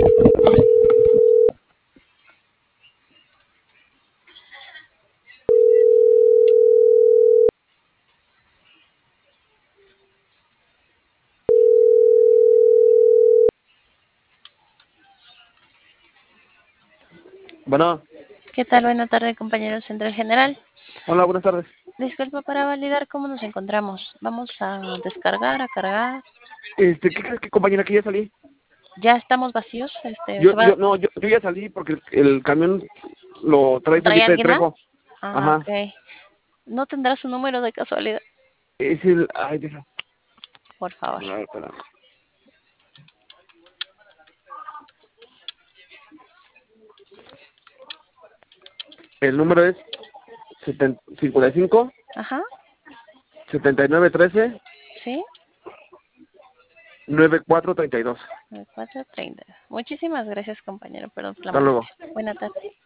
Bueno, ¿Qué tal? Buena tarde, compañero Central General. hola, buenas tardes. Disculpa para validar cómo nos encontramos. Vamos a descargar, a cargar. ¿Qué crees que compañera que ya salí? Ya estamos vacíos. Yo, yo, no, yo, yo ya salí porque el camión lo trae ¿Trae Felipe de alguien más? Trejo. Ah, Ajá. ok. ¿No tendrá su número de casualidad? Es el, ay, deja. Por favor. A ver, espera. El número es 55 Ajá. 79 13 ¿Sí? 94 32. 4:30. Muchísimas gracias, compañero. Perdón por la Hasta luego. molestia. Buena tarde.